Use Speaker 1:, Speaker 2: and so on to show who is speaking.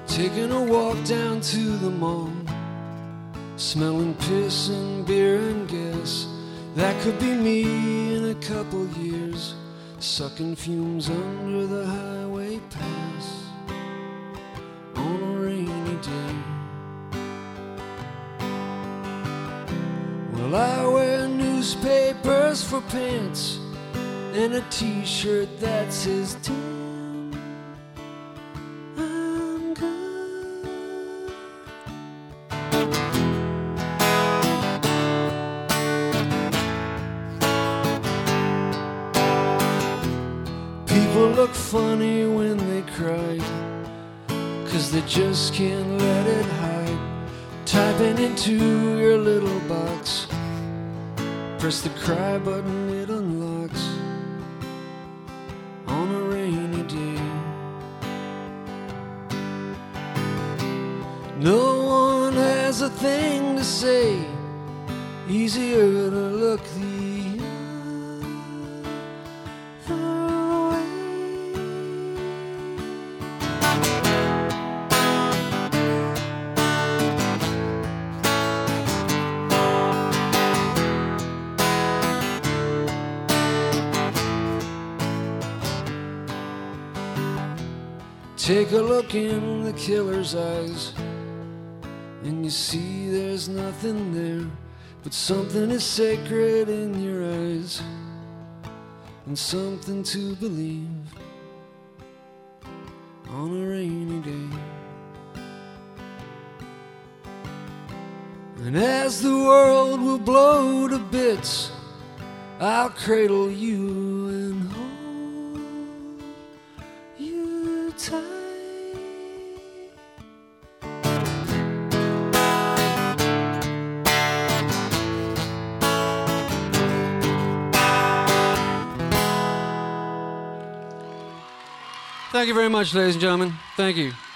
Speaker 1: Taking a walk down to the mall, smelling piss and beer and gas. That could be me in a couple years, sucking fumes under the highway pass on a rainy day. Well, I wear newspapers for pants and a t-shirt that says damn, I'm good. People look funny when they cry, 'cause they just can't let it hide. Typing into your little box, press the cry button, it unlocks on a rainy day. No one has a thing to say, easier to look the other way. Take a look in the killer's eyes, and you see there's nothing there, but something is sacred in your eyes, and something to believe on a rainy day. And as the world will blow to bits, I'll cradle you and hold you tight. Thank you very much, ladies and gentlemen. Thank you.